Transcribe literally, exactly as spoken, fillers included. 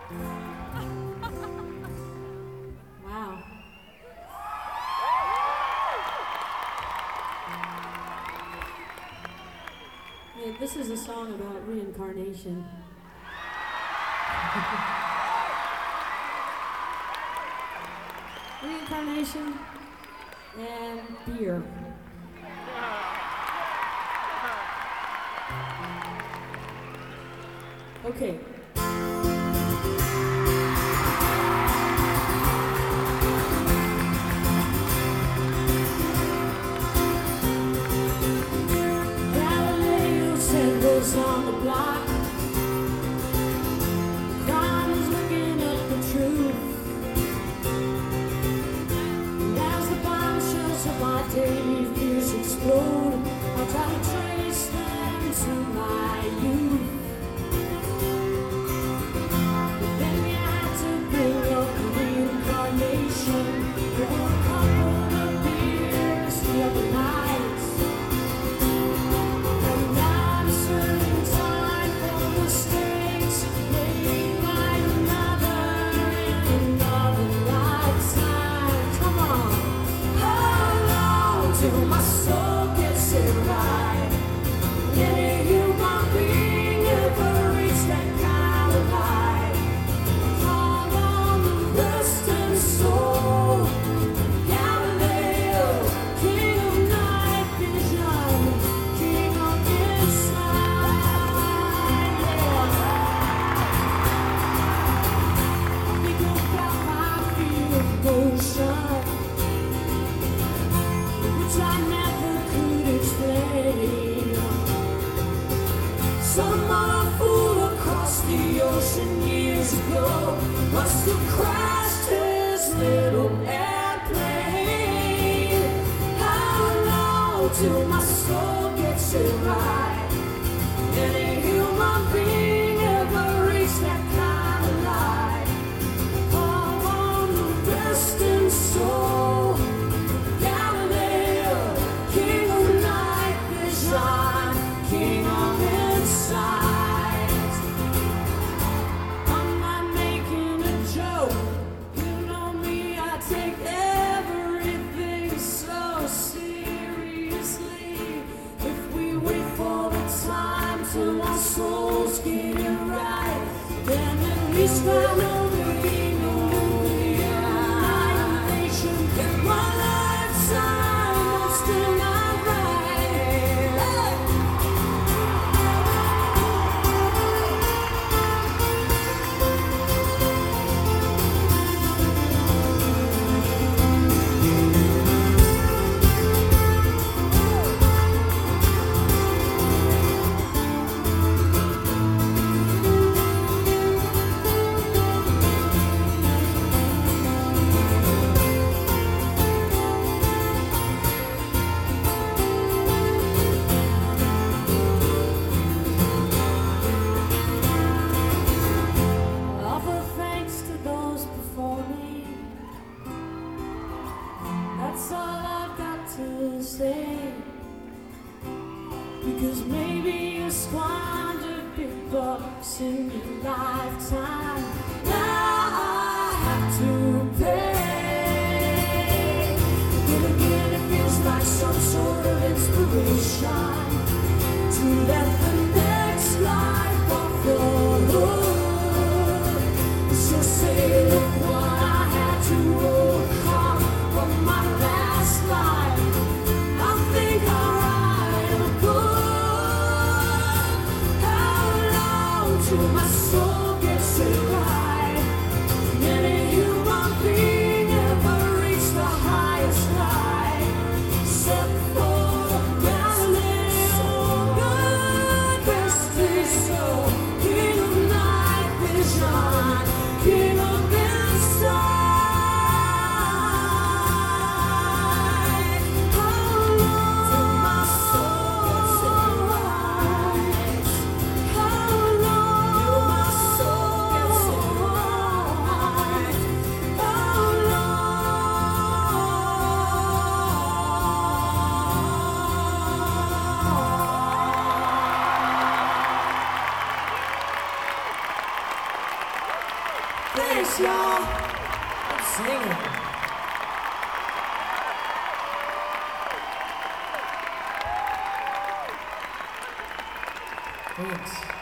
Wow. Yeah, this is a song about reincarnation. Reincarnation and beer. Okay. Galileo symbols on the block. Crime is looking at the truth. And as the bombshells of my daily fears explode, I'll try to trace them to my youth. But then you had to bring up reincarnation. For a couple of beers the other night. And now I'm serving time for mistakes made by another in another lifetime. Come on, hold on till my soul gets it right. Any human being ever reach that kind of light? Hold on the resting soul. Galileo, king of night vision, king of insight. Yeah. Think about my fear of motion, which I never could explain. Some other fool across the ocean years ago must have crashed his little airplane. How long till my soul gets it right? Any human being ever reach that kind of light? All on the resting soul. Galileo, king of night vision, king of insight. I'm not making a joke. You know me, I take everything so seriously. If we wait for the time till our souls get it right, then at least I know there ain't no nuclear annihilation in my lifetime. I'm still not right. Hey! Offer thanks to those before me. That's all I've got to say. Because maybe you squandered big bucks in your lifetime. Now I have to pay. Then again, it feels like some sort of inspiration to let the next life off the hook. So say, look what I had to overcome from my last life. I think I'll write a book. How long till my soul gets it right? Any human being ever reach the highest light? Except for Galileo, good Thanks, y'all. I'm singing. Thanks.